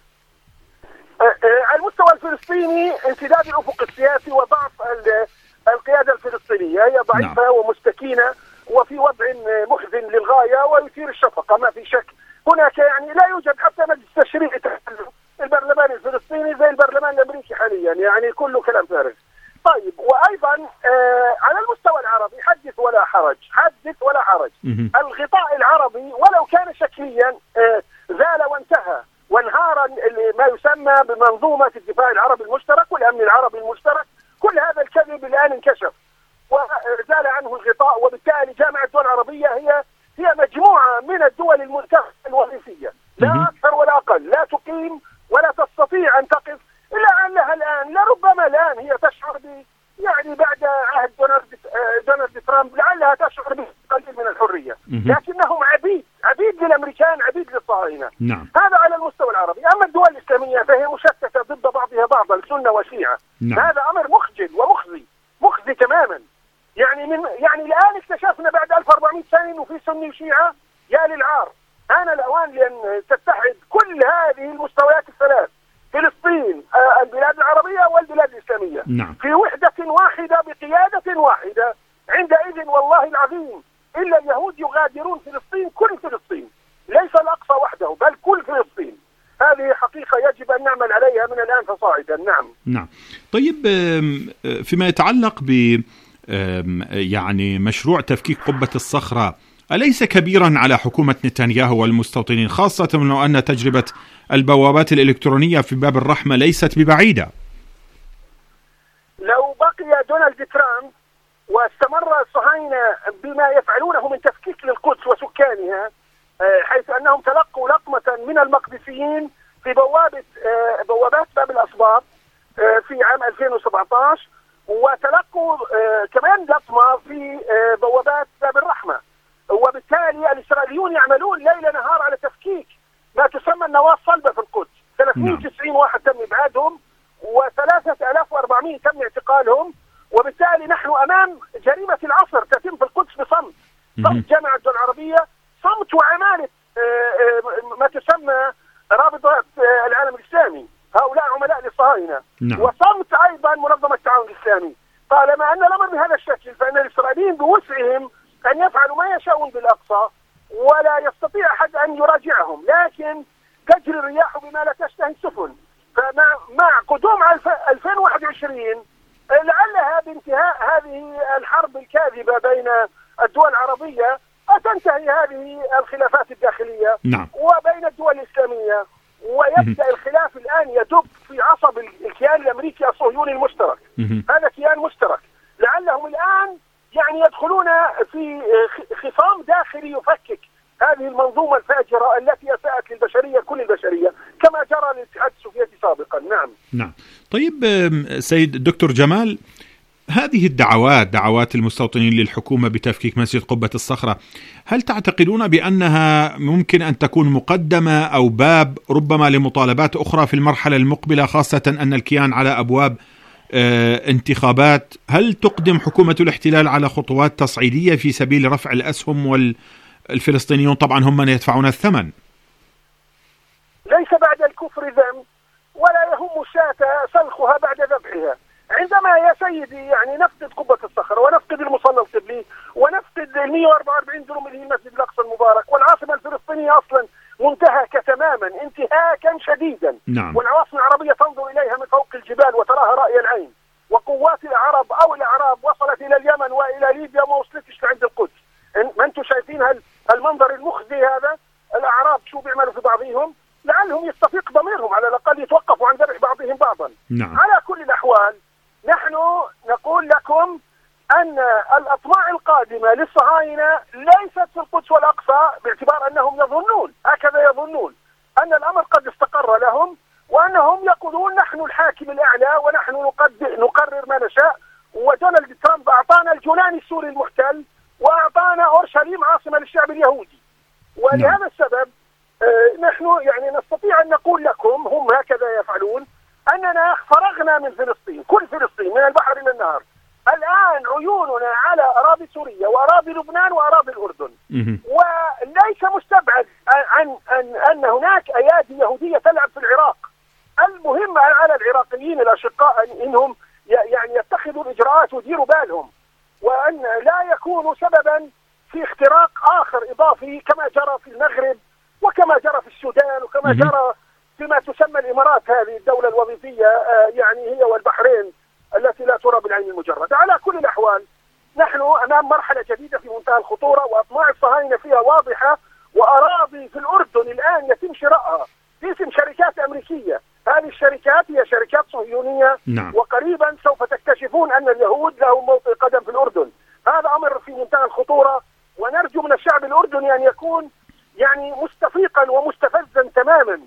على المستوى الفلسطيني انسداد الأفق السياسي وضعف القيادة الفلسطينية، هي ضعيفة. نعم. ومستكينة وفي وضع محزن للغاية ويثير الشفقة، ما في شك. هناك يعني لا يوجد حتى مجلس تشريع البرلمان الفلسطيني زي البرلمان الأمريكي حاليا، يعني كله كلام فارغ. طيب، وأيضا آه على المستوى العربي حدث ولا حرج، حدث ولا حرج. الغطاء العربي ولو كان شكليا آه زال وانتهى وانهار ما يسمى بمنظومة الدفاع العربي المشترك والأمن العربي المشترك. كل هذا الكذب الآن انكشف وزال عنه الغطاء، وبالتالي جامعة الدول العربية هي هي مجموعة من الدول المنتخبة الوظيفية، لا أكثر ولا أقل، لا تقيم ولا تستطيع أن تقف، إلا أنها الآن لربما الآن هي تشعر ب يعني بعد عهد دونالد دونالد ترامب لعلها تشعر بقليل من الحرية، لكنهم عبيد عبيد للأمريكان، عبيد للصهاينة. نعم. هذا على المستوى العربي. أما الدول الإسلامية فهي مشتتة ضد بعضها بعضا، السنة والشيعة. نعم. هذا أمر مخجل ومخزي، مخزي تماما. يعني من يعني الآن اكتشفنا بعد ألف وأربعمائة سنة إنه في سني وشيعة، يا للعار. آن الأوان لأن تتحد كل هذه المستويات الثلاث، فلسطين، آه البلاد العربية والبلاد الإسلامية. نعم. في وحدة واحدة بقيادة واحدة. عندئذ والله العظيم إلا اليهود يغادرون فلسطين، كل فلسطين، ليس الأقصى وحده بل كل فلسطين. هذه حقيقة يجب أن نعمل عليها من الآن فصاعدا. نعم. نعم. طيب فيما يتعلق ب يعني مشروع تفكيك قبة الصخرة، أليس كبيرا على حكومة نتنياهو والمستوطنين، خاصة لو أن تجربة البوابات الإلكترونية في باب الرحمة ليست ببعيدة؟ لو بقي دونالد ترامب واستمر الصهاينة بما يفعلونه من تفكيك للقدس وسكانها، حيث أنهم تلقوا لقمة من المقدسيين في بوابة بوابات باب الأسباط في عام ألفين وسبعة عشر، وتلقوا كمان لقمة في بوابات باب الرحمة، وبالتالي الإسرائيليون يعملون ليل نهار على تفكيك ما تسمى النواة الصلبة في القدس. ثلاثمائة وتسعين واحد تم إبعادهم وثلاثة آلاف وأربعمائة تم اعتقالهم، وبالتالي نحن أمام جريمة العصر تتم في القدس بصمت. صمت جامعة الدول العربية، صمت وعمالة ما تسمى رابطة العالم الإسلامي، هؤلاء عملاء للصهاينة. نعم. وصمت أيضا منظمة التعاون الإسلامي. طالما أن الأمر بهذا الشكل فإن الإسرائيليين بوسعهم أن يفعلوا ما يشاءون بالأقصى ولا يستطيع أحد أن يراجعهم، لكن تجري الرياح بما لا تشتهي السفن. فمع قدوم ألفين وواحد وعشرين لعلها بانتهاء هذه الحرب الكاذبة بين الدول العربية تنتهي هذه الخلافات الداخلية. نعم. وبين الدول الإسلامية، ويبدأ الخلاف الآن يدب في عصب الكيان الأمريكي الصهيوني المشترك. هذا كيان مشترك، لعلهم الآن يعني يدخلون في خصام داخلي يفكك هذه المنظومة الفاجرة التي أساءت للبشرية كل البشرية كما جرى للاتحاد السوفيتي سابقا. نعم. نعم. طيب سيد الدكتور جمال، هذه الدعوات دعوات المستوطنين للحكومة بتفكيك مسجد قبة الصخرة، هل تعتقدون بأنها ممكن أن تكون مقدمة أو باب ربما لمطالبات أخرى في المرحلة المقبلة، خاصة أن الكيان على أبواب آه انتخابات؟ هل تقدم حكومة الاحتلال على خطوات تصعيدية في سبيل رفع الأسهم والفلسطينيون طبعا هم من يدفعون الثمن؟ لا ليس بعد الكفر ذنب، ولا يهم الشاة سلخها بعد ذبحها. عندما يا سيدي يعني نفقد قبة الصخرة ونفقد المصلى القبلي ونفقد ال مئة وأربعة وأربعين دروم اللي هي المسجد الأقصى المبارك، والعاصمة الفلسطينية أصلا منتهكة تماما انتهاكا شديدا. نعم. والعواصم العربية تنظر إليها من فوق الجبال وتراها رأي العين، وقوات العرب أو الأعراب وصلت إلى اليمن وإلى ليبيا ما وصلتش لعند القدس. ما أنتم شايفين المنظر المخزي هذا؟ الأعراب شو بيعملوا في بعضهم؟ لعلهم يستفيق ضميرهم، على الأقل يتوقفوا عن ذبح بعضهم بعضا. نعم. على كل الأحوال نحن نقول لكم أن الأطماع القادمة للصهاينة ليست في القدس والأقصى، باعتبار أنهم يظنون هكذا يظنون أن الأمر قد استقر لهم، وأنهم يقولون نحن الحاكم الأعلى ونحن نقرر ما نشاء. ودونالد ترامب أعطانا الجولان السوري المحتل وأعطانا أورشليم عاصمة للشعب اليهودي. ولهذا السبب آه نحن يعني نستطيع أن نقول لكم هم هكذا يفعلون، أننا فرغنا من فلسطين، كل فلسطين من البحر إلى النهر. الآن عيوننا على أراضي سوريا وأراضي لبنان وأراضي الأردن، وليس مستبعد عن أن, أن هناك أيادي يهودية تلعب في العراق. المهم على العراقيين الأشقاء إنهم يعني يتخذوا الإجراءات ويديروا بالهم، وأن لا يكونوا سببا في اختراق آخر إضافي كما جرى في المغرب وكما جرى في السودان وكما جرى فيما تسمى الإمارات، هذه الدولة الوظيفية يعني هي والبحرين التي لا ترى بالعين المجردة. على كل الأحوال نحن أمام مرحلة جديدة في منتهى الخطورة، وأطماع الصهاينة فيها واضحة، وأراضي في الأردن الآن يتم شرائها باسم شركات أمريكية. هذه الشركات هي شركات صهيونية. نعم. وقريبا سوف تكتشفون أن اليهود لهم موطئ قدم في الأردن. هذا أمر في منتهى الخطورة، ونرجو من الشعب الأردني أن يكون يعني مستفيقا ومستفزا تماما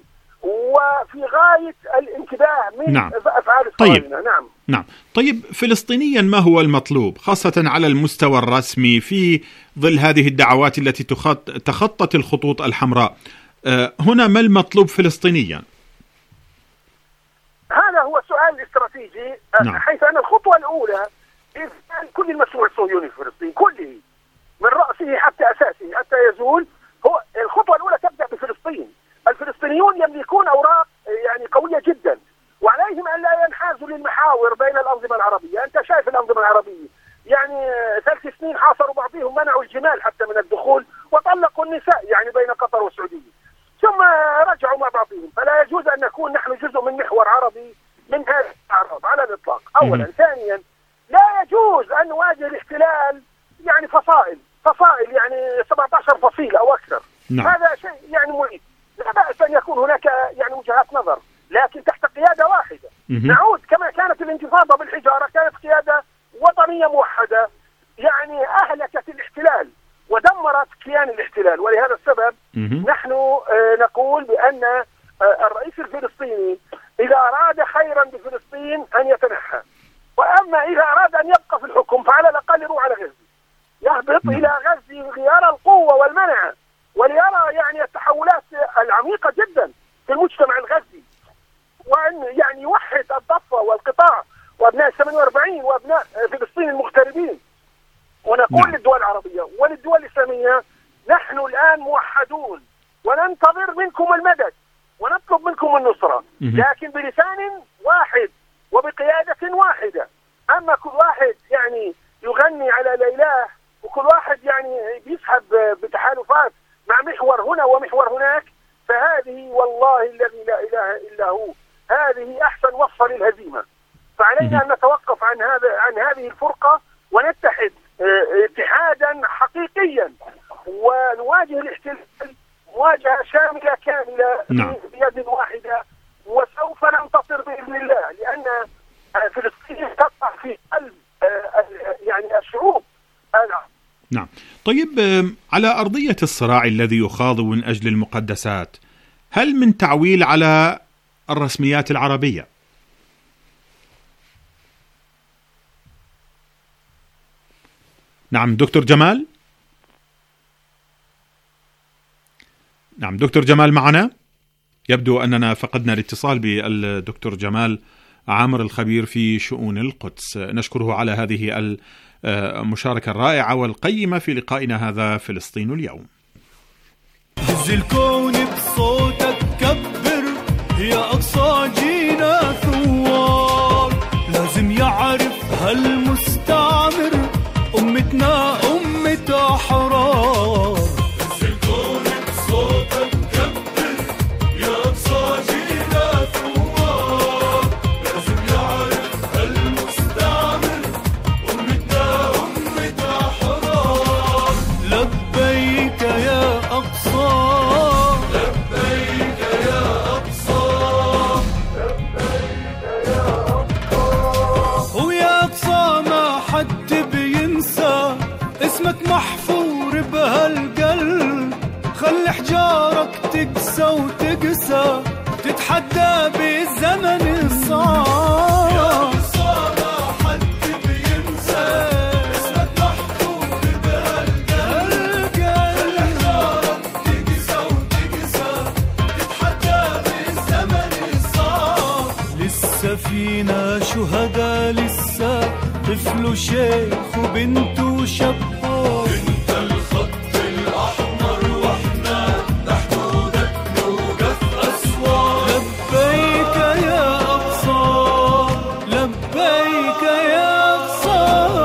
وفي غاية الانتباه من نعم. أفعال الصهاينة. طيب. نعم. نعم. طيب فلسطينيا ما هو المطلوب خاصة على المستوى الرسمي في ظل هذه الدعوات التي تخطت الخطوط الحمراء؟ أه هنا ما المطلوب فلسطينيا؟ هذا هو سؤال استراتيجي. نعم. حيث أن الخطوة الأولى إذن كل المشروع الصهيوني في فلسطين كله من رأسه حتى أساسه حتى يزول، هو الخطوة الأولى تبدأ بفلسطين. الفلسطينيون يملكون أوراق يعني قوية جدا، وعليهم أن لا ينحازوا للمحاور بين الأنظمة العربية. أنت شايف الأنظمة العربية يعني ثلاث سنين حاصروا بعضهم، منعوا الجمال حتى من الدخول، وطلقوا النساء يعني بين قطر والسعودية، ثم رجعوا مع بعضهم. فلا يجوز أن نكون نحن جزء من محور عربي من هذه الأعراض على الإطلاق أولا. ثانيا لا يجوز أن نواجه الاحتلال يعني فصائل فصائل يعني سبعة عشر فصيلة أو أكثر. نعم. هذا شيء يعني معيب. لا بأس أن يكون هناك يعني وجهات نظر، لكن تحت قيادة واحدة. نعود كما كانت الانتفاضة بالحجارة، كانت قيادة وطنية موحدة يعني أهلكت الاحتلال ودمرت كيان الاحتلال. ولهذا السبب نحن آه نقول بأن آه الرئيس الفلسطيني إذا أراد خيرا بفلسطين أن يتنحى، وأما إذا أراد أن يبقى في الحكم فعلى الأقل يروح على غزة، يهبط إلى غزة ليرى القوة والمنع وليرى يعني التحولات العميقة جدا في المجتمع الغزي، وأن يعني يوحد الضفة والقطاع وأبناء ثمانية وأربعين وأبناء فلسطين المغتربين. ونقول نعم. للدول العربية وللدول الإسلامية نحن الآن موحدون، وننتظر منكم المدد ونطلب منكم النصرة، لكن بلسان واحد وبقيادة واحدة. أما كل واحد يعني يغني على الإله وكل واحد يعني بيسحب بتحالفات مع محور هنا ومحور هناك، فهذه والله الذي لا إله إلا هو هذه أحسن وصفة للهزيمة. فعلينا أن نتوقف عن هذا عن هذه الفرقة ونتحد اتحادا حقيقيا، ونواجه الاحتلال مواجهة شاملة كاملة نعم. بيد واحدة، وسوف ننتصر بإذن الله، لأن فلسطين تقع في قلب يعني الشعوب. نعم. طيب على أرضية الصراع الذي يخاض من أجل المقدسات، هل من تعويل على الرسميات العربية؟ نعم دكتور جمال. نعم دكتور جمال معنا؟ يبدو أننا فقدنا الاتصال بالدكتور جمال عامر الخبير في شؤون القدس. نشكره على هذه المشاركة الرائعة والقيمة في لقائنا هذا فلسطين اليوم. هز الكون بصوتك، كبر يا أقصى جينا ثوار. لازم يعرف هالمستعمر أمتنا أمة أحرار. الزيتون بصوتك كبر يا أقصى جينا ثوار. لازم يعرف هالمستعمر أمتنا أمة أحرار. لبيك يا أقصى لبيك يا أقصى لبيك يا أقصى. ويا أقصى ما حد بينسى اسمك محفور بهالقلب. خلي حجارك تقسى وتقسى تتحدى بالزمن الصعب. يا أقصى ما حد بينسى اسمك محفور بهالقلب. خلي حجارك تقسى وتقسى تتحدى بالزمن الصعب. لسه فينا شهداء لسه طفل وشيخ وبنت وشباب. انت الخط الأحمر واحنا تحت حدودك نوقف أسوار. لبيك يا أقصى لبيك يا أقصى.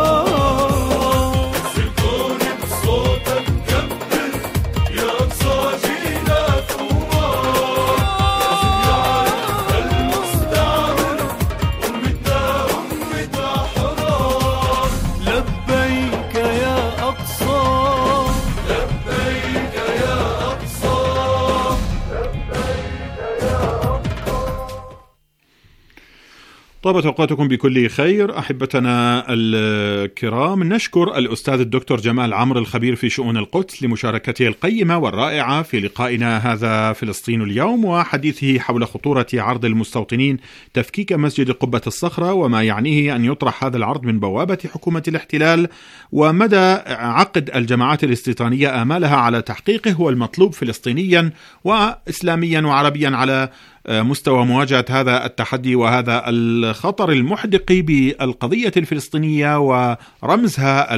الزيتون بصوتك كبر يا أقصى جينا ثوار. لازم يعرف المستعمر أمتنا أمة أحرار. لبيك يا أقصى لبيك يا أقصى لبيك يا أقصى. طابت أوقاتكم بكل خير أحبتنا الكرام. نشكر الأستاذ الدكتور جمال عمرو الخبير في شؤون القدس لمشاركته القيمة والرائعة في لقائنا هذا فلسطين اليوم، وحديثه حول خطورة عرض المستوطنين تفكيك مسجد قبة الصخرة وما يعنيه أن يطرح هذا العرض من بوابة حكومة الاحتلال، ومدى عقد الجماعات الاستيطانية آمالها على تحقيقه هو المطلوب فلسطينيا وإسلاميا وعربيا على مستوى مواجهة هذا التحدي وهذا الخطر المحدق بالقضية الفلسطينية ورمزها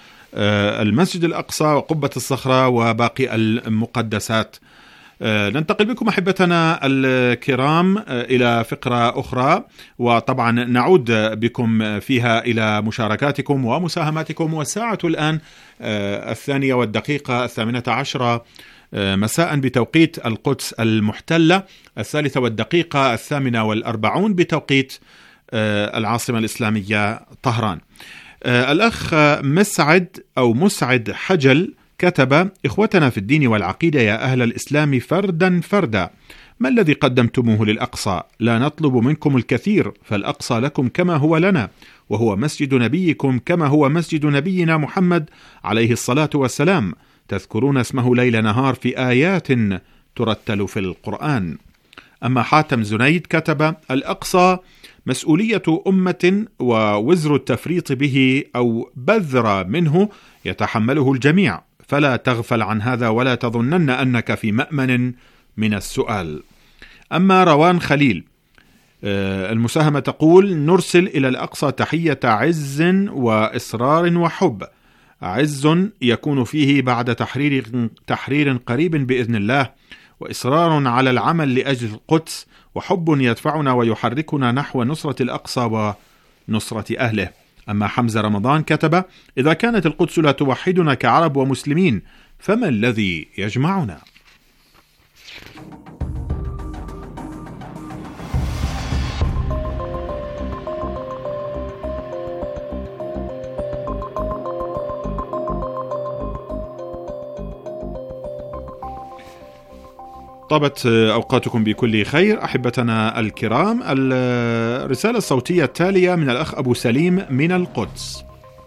المسجد الأقصى وقبة الصخرة وباقي المقدسات. ننتقل بكم أحبتنا الكرام إلى فقرة أخرى، وطبعا نعود بكم فيها إلى مشاركاتكم ومساهماتكم. والساعة الآن الثانية والدقيقة الثامنة عشرة مساء بتوقيت القدس المحتلة، الثالثة والدقيقة الثامنة والأربعون بتوقيت العاصمة الإسلامية طهران. الأخ مسعد أو مسعد حجل كتب: إخوتنا في الدين والعقيدة يا أهل الإسلام فردا فردا، ما الذي قدمتموه للأقصى؟ لا نطلب منكم الكثير، فالأقصى لكم كما هو لنا، وهو مسجد نبيكم كما هو مسجد نبينا محمد عليه الصلاة والسلام، تذكرون اسمه ليل نهار في آيات ترتل في القرآن. أما حاتم زنيد كتب: الأقصى مسؤولية أمة ووزر التفريط به أو بذر منه يتحمله الجميع، فلا تغفل عن هذا ولا تظنن أنك في مأمن من السؤال. أما روان خليل المساهمة تقول: نرسل إلى الأقصى تحية عز وإصرار وحب، عز يكون فيه بعد تحرير تحرير قريب بإذن الله، وإصرار على العمل لأجل القدس، وحب يدفعنا ويحركنا نحو نصرة الأقصى ونصرة أهله. أما حمزة رمضان كتب: إذا كانت القدس لا توحدنا كعرب ومسلمين فما الذي يجمعنا؟ طابت أوقاتكم بكل خير أحبتنا الكرام. الرسالة الصوتية التالية من الأخ أبو سليم من القدس.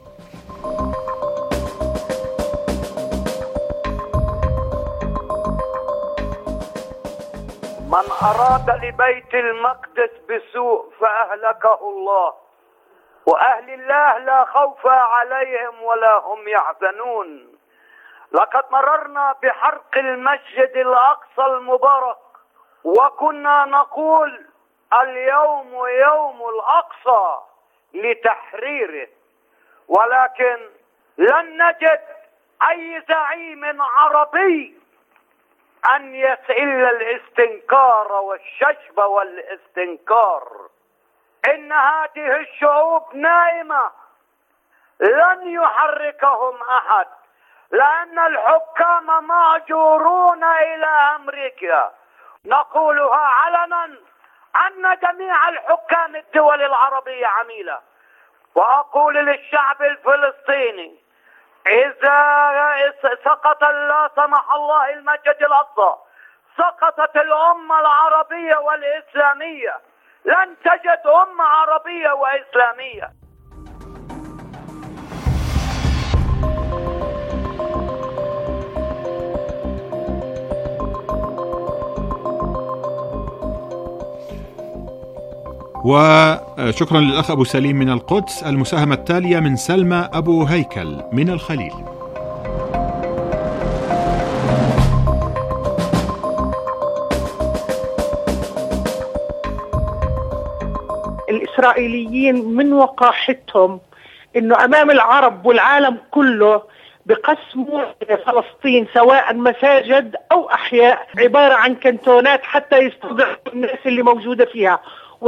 من أراد لبيت المقدس بسوء فأهلكه الله، وأهل الله لا خوف عليهم ولا هم يحزنون. لقد مررنا بحرق المسجد الأقصى المبارك، وكنا نقول اليوم يوم الأقصى لتحريره، ولكن، لن نجد أي زعيم عربي أن يسئل الاستنكار والشجب والاستنكار. إن هذه الشعوب نائمة لن يحركهم أحد، لأن الحكام مهجورون إلى أمريكا. نقولها علنا أن جميع الحكام الدول العربية عميلة. وأقول للشعب الفلسطيني إذا سقط لا سمح الله المسجد الأقصى سقطت الأمة العربية والإسلامية، لن تجد أمة عربية وإسلامية. وشكرا للأخ أبو سليم من القدس. المساهمة التالية من سلمى أبو هيكل من الخليل. الإسرائيليين من وقاحتهم إنه أمام العرب والعالم كله بقسموا فلسطين سواء مساجد أو أحياء عبارة عن كنتونات حتى يستضعفوا الناس اللي موجودة فيها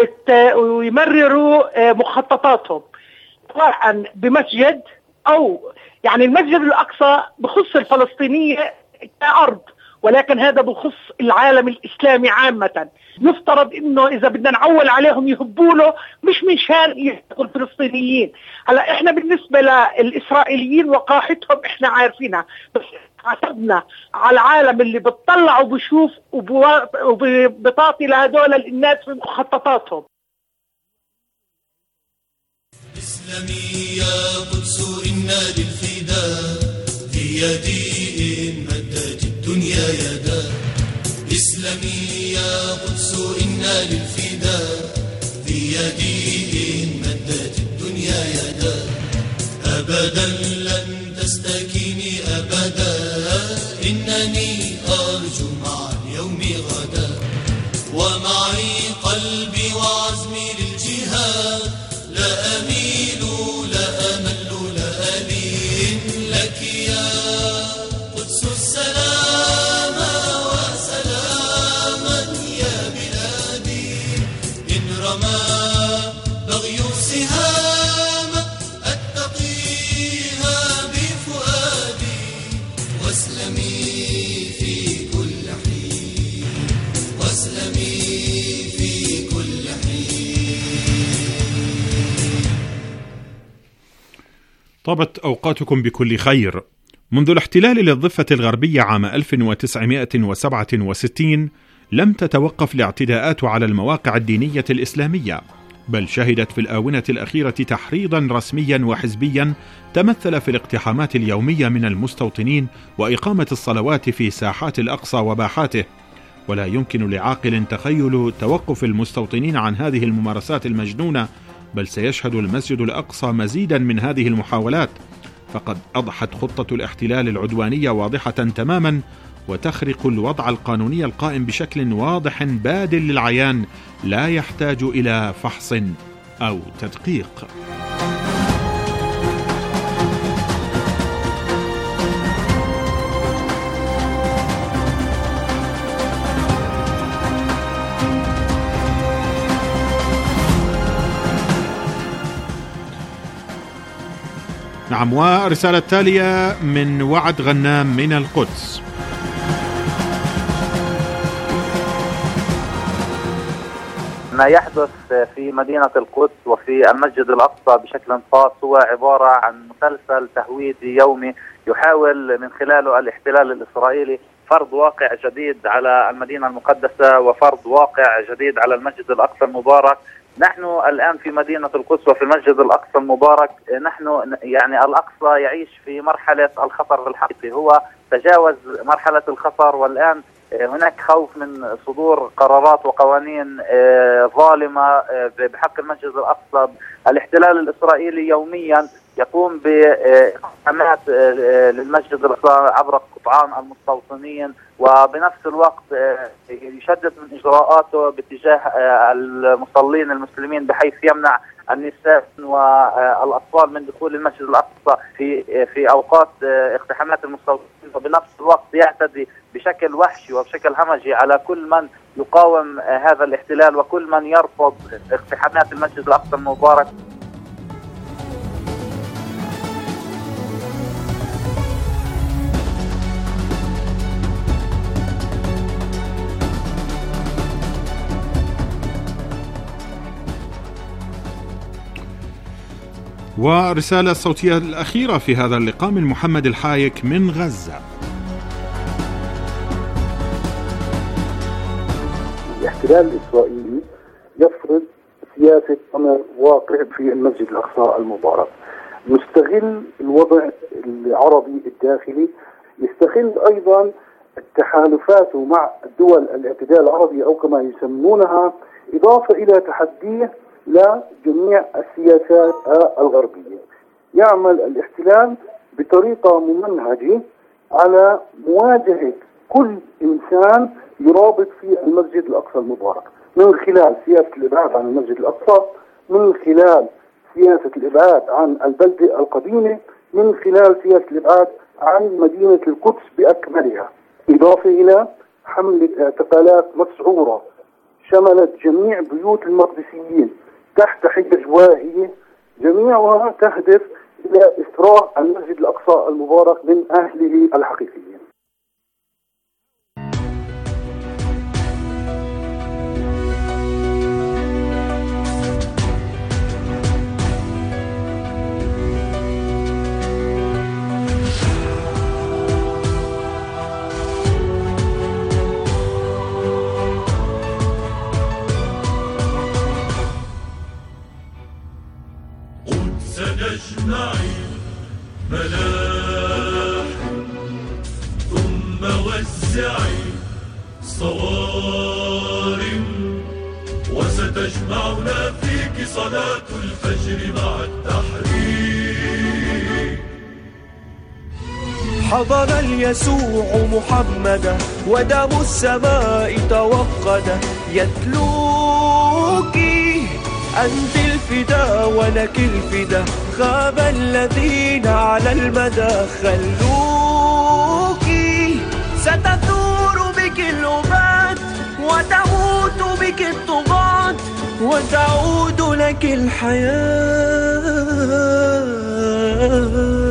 ويمرروا مخططاتهم سواء بمسجد أو يعني المسجد الأقصى بخص الفلسطينية كأرض، ولكن هذا بخص العالم الإسلامي عامة. يفترض إنه إذا بدنا نعول عليهم يهبوا له مش من شان يحقوا الفلسطينيين. هلا إحنا بالنسبة للإسرائيليين وقاحتهم إحنا عارفينها، بس حسبنا على العالم اللي بتطلع وبشوف وبطاطي لهدول الناس في مخططاتهم. إسلامي يا قدس إنا للفداء في يدي مدت الدنيا يدا. إسلامي يا قدس إنا للفداء في يدي مدت الدنيا يدا. أبدا لن تستكيني أبدا، إنني أرجو مع اليوم غدا، ومعي قلبي وعزمي للجهاد. لا أميل لا أمل لا ألين لك يا قدس السلام وسلاما يا بلادي. إن رمى بغي السهام أتقيها بفؤادي، واسلمي في كل حين، واسلمي في كل حين. طابت أوقاتكم بكل خير. منذ الاحتلال للضفة الغربية عام ألف وتسعمائة وسبعة وستين لم تتوقف الاعتداءات على المواقع الدينية الإسلامية، بل شهدت في الآونة الأخيرة تحريضا رسميا وحزبيا تمثل في الاقتحامات اليومية من المستوطنين وإقامة الصلوات في ساحات الأقصى وباحاته. ولا يمكن لعاقل تخيل توقف المستوطنين عن هذه الممارسات المجنونة، بل سيشهد المسجد الأقصى مزيدا من هذه المحاولات، فقد أضحت خطة الاحتلال العدوانية واضحة تماما، وتخرق الوضع القانوني القائم بشكل واضح باد للعيان لا يحتاج إلى فحص أو تدقيق. نعم، ورسالة تالية من وعد غنام من القدس. ما يحدث في مدينة القدس وفي المسجد الأقصى بشكل خاص هو عبارة عن مسلسل تهويدي يومي يحاول من خلاله الاحتلال الإسرائيلي فرض واقع جديد على المدينة المقدسة وفرض واقع جديد على المسجد الأقصى المبارك. نحن الآن في مدينة القدس وفي المسجد الأقصى المبارك، نحن يعني الأقصى يعيش في مرحلة الخطر الحقيقي، هو تجاوز مرحلة الخطر، والآن هناك خوف من صدور قرارات وقوانين ظالمة بحق المسجد الأقصى. الاحتلال الإسرائيلي يوميا يقوم بإقامات للمسجد الأقصى عبر قطعان المستوطنين، وبنفس الوقت يشدد من إجراءاته باتجاه المصلين المسلمين بحيث يمنع النساء والأطفال من دخول المسجد الأقصى في في أوقات اقتحامات المستوطنين، وبنفس الوقت يعتدي بشكل وحشي همجي وبشكل همجي على كل من يقاوم هذا الاحتلال وكل من يرفض اقتحامات المسجد الأقصى المبارك. ورسالة الصوتية الأخيرة في هذا اللقاء من محمد الحايك من غزة. الاحتلال الإسرائيلي يفرض سياسة أمر واقع في المسجد الأقصى المبارك، يستغل الوضع العربي الداخلي، يستغل أيضا تحالفاته مع الدول الاعتدال العربي أو كما يسمونها، إضافة إلى تحديه لجميع السياسات الغربية. يعمل الاحتلال بطريقة ممنهجة على مواجهة كل إنسان يرابط في المسجد الأقصى المبارك، من خلال سياسة الإبعاد عن المسجد الأقصى، من خلال سياسة الإبعاد عن البلدة القديمة، من خلال سياسة الإبعاد عن مدينة القدس بأكملها، إضافة إلى حملة اعتقالات مسعورة شملت جميع بيوت المقدسيين تحت حجج واهية، جميعها تهدف إلى إسراء المسجد الأقصى المبارك من أهله الحقيقيين. سنجمع ملاح ثم وزعي صوارم وستجمعنا فيك صلاة الفجر مع التحرير. حضر اليسوع محمدا ودم السماء توقد يتلوك أنت الفدا ولك الفدا، خاب الذين على المدى خلوك، ستثور بك الأباد وتموت بك الطغاة وتعود لك الحياة.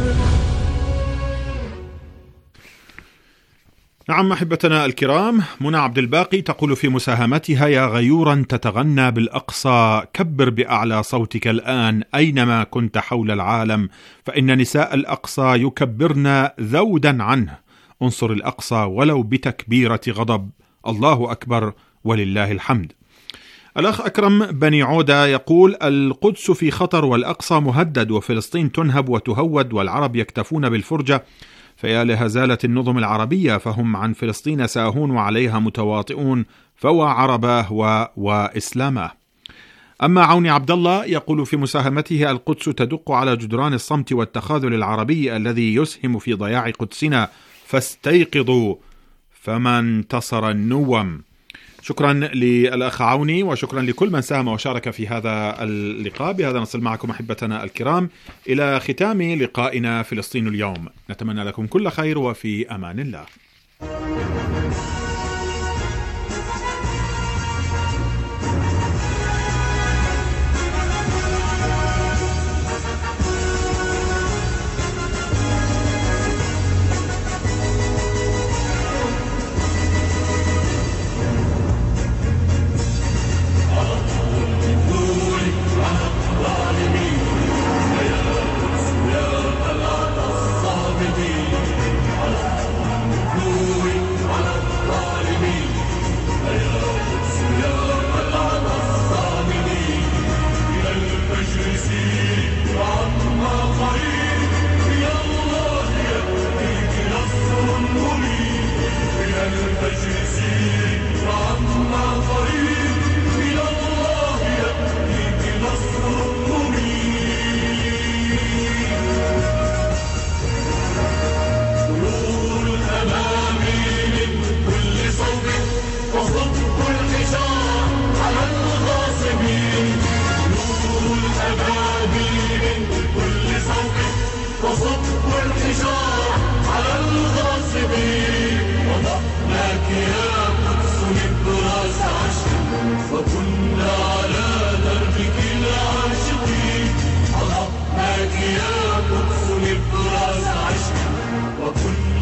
نعم أحبتنا الكرام، منى عبد الباقي تقول في مساهمتها: يا غيورا تتغنى بالأقصى كبر بأعلى صوتك الآن أينما كنت حول العالم، فإن نساء الأقصى يكبرن ذودا عنه، انصر الأقصى ولو بتكبيرة غضب، الله أكبر ولله الحمد. الأخ أكرم بني عودة يقول: القدس في خطر والأقصى مهدد وفلسطين تنهب وتهود والعرب يكتفون بالفرجة، فيا لهزالة النظم العربية، فهم عن فلسطين ساهون وعليها متواطئون، فوا عرباه و... وإسلاماه. أما عوني عبد الله يقول في مساهمته: القدس تدق على جدران الصمت والتخاذل العربي الذي يسهم في ضياع قدسنا، فاستيقظوا فما انتصر النوم. شكرا للأخ عوني وشكرا لكل من ساهم وشارك في هذا اللقاء. بهذا نصل معكم أحبتنا الكرام إلى ختام لقائنا فلسطين اليوم، نتمنى لكم كل خير وفي أمان الله.